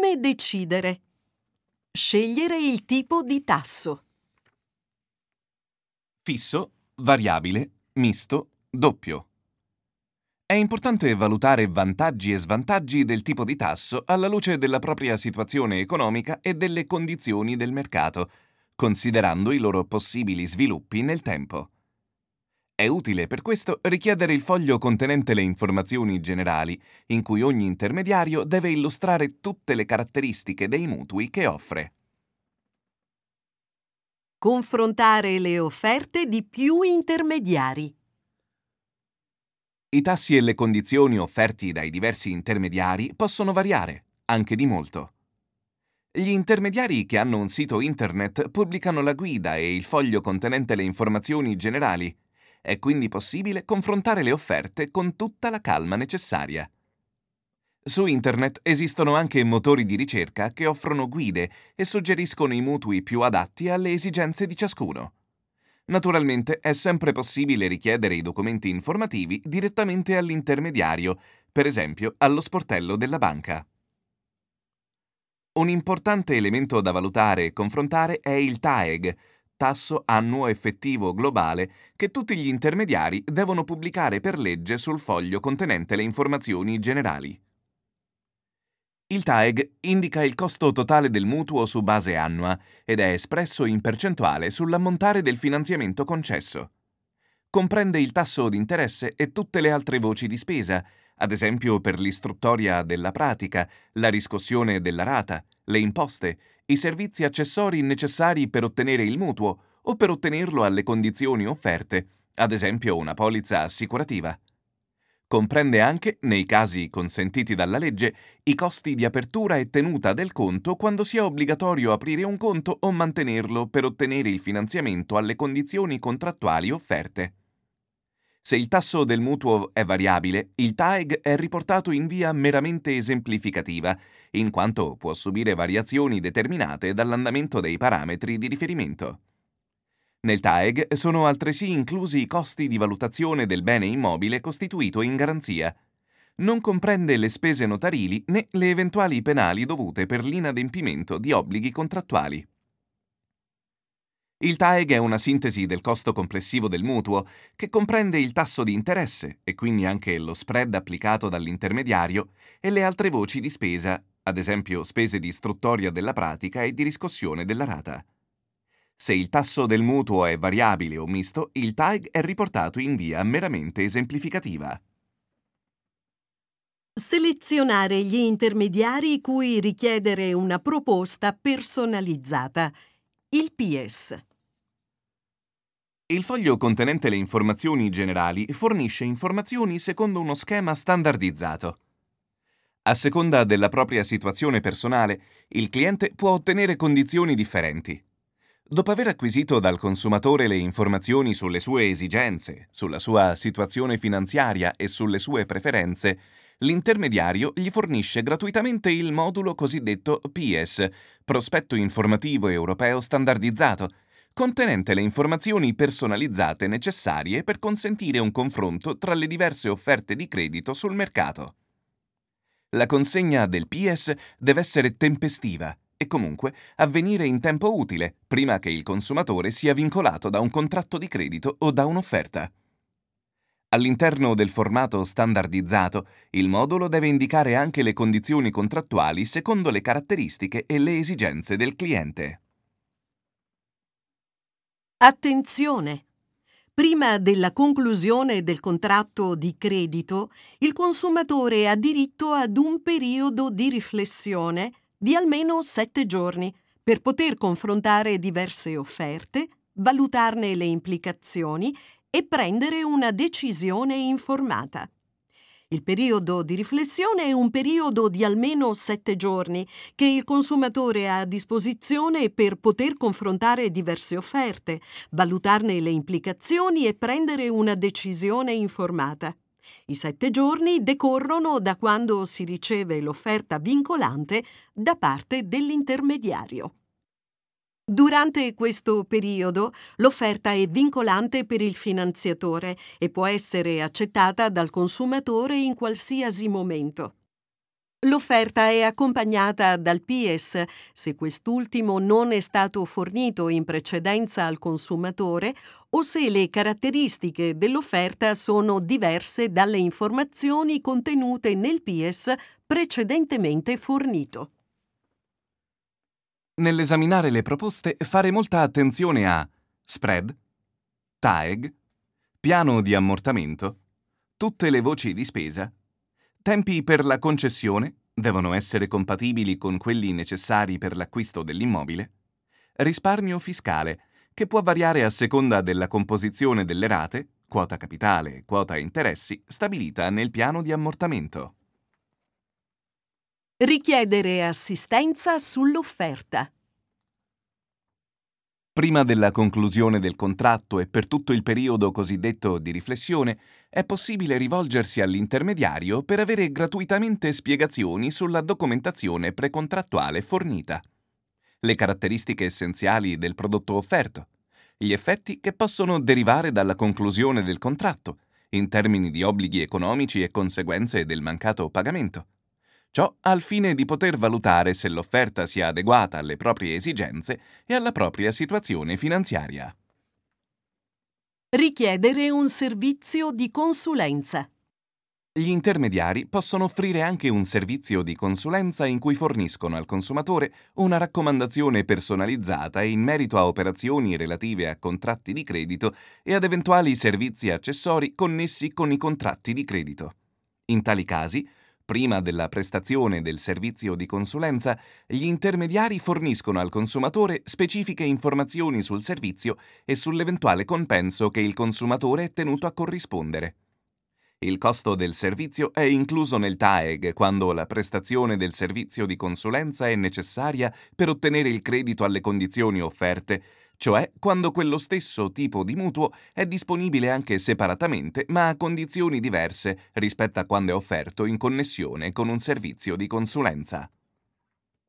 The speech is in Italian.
Come decidere? Scegliere il tipo di tasso. Fisso, variabile, misto, doppio. È importante valutare vantaggi e svantaggi del tipo di tasso alla luce della propria situazione economica e delle condizioni del mercato, considerando i loro possibili sviluppi nel tempo. È utile per questo richiedere il foglio contenente le informazioni generali, in cui ogni intermediario deve illustrare tutte le caratteristiche dei mutui che offre. Confrontare le offerte di più intermediari. I tassi e le condizioni offerti dai diversi intermediari possono variare, anche di molto. Gli intermediari che hanno un sito internet pubblicano la guida e il foglio contenente le informazioni generali. È quindi possibile confrontare le offerte con tutta la calma necessaria. Su internet esistono anche motori di ricerca che offrono guide e suggeriscono i mutui più adatti alle esigenze di ciascuno. Naturalmente è sempre possibile richiedere i documenti informativi direttamente all'intermediario, per esempio allo sportello della banca. Un importante elemento da valutare e confrontare è il TAEG, tasso annuo effettivo globale, che tutti gli intermediari devono pubblicare per legge sul foglio contenente le informazioni generali. Il TAEG indica il costo totale del mutuo su base annua ed è espresso in percentuale sull'ammontare del finanziamento concesso. Comprende il tasso di interesse e tutte le altre voci di spesa, ad esempio per l'istruttoria della pratica, la riscossione della rata, le imposte, i servizi accessori necessari per ottenere il mutuo o per ottenerlo alle condizioni offerte, ad esempio una polizza assicurativa. Comprende anche, nei casi consentiti dalla legge, i costi di apertura e tenuta del conto quando sia obbligatorio aprire un conto o mantenerlo per ottenere il finanziamento alle condizioni contrattuali offerte. Se il tasso del mutuo è variabile, il TAEG è riportato in via meramente esemplificativa, in quanto può subire variazioni determinate dall'andamento dei parametri di riferimento. Nel TAEG sono altresì inclusi i costi di valutazione del bene immobile costituito in garanzia. Non comprende le spese notarili né le eventuali penali dovute per l'inadempimento di obblighi contrattuali. Il TAEG è una sintesi del costo complessivo del mutuo, che comprende il tasso di interesse e quindi anche lo spread applicato dall'intermediario e le altre voci di spesa, ad esempio spese di istruttoria della pratica e di riscossione della rata. Se il tasso del mutuo è variabile o misto, il TAEG è riportato in via meramente esemplificativa. Selezionare gli intermediari cui richiedere una proposta personalizzata. Il PS. Il foglio contenente le informazioni generali fornisce informazioni secondo uno schema standardizzato. A seconda della propria situazione personale, il cliente può ottenere condizioni differenti. Dopo aver acquisito dal consumatore le informazioni sulle sue esigenze, sulla sua situazione finanziaria e sulle sue preferenze, l'intermediario gli fornisce gratuitamente il modulo cosiddetto PS, Prospetto Informativo Europeo Standardizzato, contenente le informazioni personalizzate necessarie per consentire un confronto tra le diverse offerte di credito sul mercato. La consegna del PS deve essere tempestiva e comunque avvenire in tempo utile, prima che il consumatore sia vincolato da un contratto di credito o da un'offerta. All'interno del formato standardizzato, il modulo deve indicare anche le condizioni contrattuali secondo le caratteristiche e le esigenze del cliente. Attenzione! Prima della conclusione del contratto di credito, il consumatore ha diritto ad un periodo di riflessione di almeno 7 giorni per poter confrontare diverse offerte, valutarne le implicazioni e prendere una decisione informata. Il periodo di riflessione è un periodo di almeno 7 giorni che il consumatore ha a disposizione per poter confrontare diverse offerte, valutarne le implicazioni e prendere una decisione informata. I 7 giorni decorrono da quando si riceve l'offerta vincolante da parte dell'intermediario. Durante questo periodo l'offerta è vincolante per il finanziatore e può essere accettata dal consumatore in qualsiasi momento. L'offerta è accompagnata dal PIES se quest'ultimo non è stato fornito in precedenza al consumatore o se le caratteristiche dell'offerta sono diverse dalle informazioni contenute nel PIES precedentemente fornito. Nell'esaminare le proposte fare molta attenzione a spread, TAEG, piano di ammortamento, tutte le voci di spesa, tempi per la concessione, devono essere compatibili con quelli necessari per l'acquisto dell'immobile, risparmio fiscale, che può variare a seconda della composizione delle rate, quota capitale e quota interessi, stabilita nel piano di ammortamento. Richiedere assistenza sull'offerta. Prima della conclusione del contratto e per tutto il periodo cosiddetto di riflessione, è possibile rivolgersi all'intermediario per avere gratuitamente spiegazioni sulla documentazione precontrattuale fornita, le caratteristiche essenziali del prodotto offerto, gli effetti che possono derivare dalla conclusione del contratto, in termini di obblighi economici e conseguenze del mancato pagamento. Ciò al fine di poter valutare se l'offerta sia adeguata alle proprie esigenze e alla propria situazione finanziaria. Richiedere un servizio di consulenza. Gli intermediari possono offrire anche un servizio di consulenza in cui forniscono al consumatore una raccomandazione personalizzata in merito a operazioni relative a contratti di credito e ad eventuali servizi accessori connessi con i contratti di credito. In tali casi, prima della prestazione del servizio di consulenza, gli intermediari forniscono al consumatore specifiche informazioni sul servizio e sull'eventuale compenso che il consumatore è tenuto a corrispondere. Il costo del servizio è incluso nel TAEG quando la prestazione del servizio di consulenza è necessaria per ottenere il credito alle condizioni offerte, cioè quando quello stesso tipo di mutuo è disponibile anche separatamente ma a condizioni diverse rispetto a quando è offerto in connessione con un servizio di consulenza.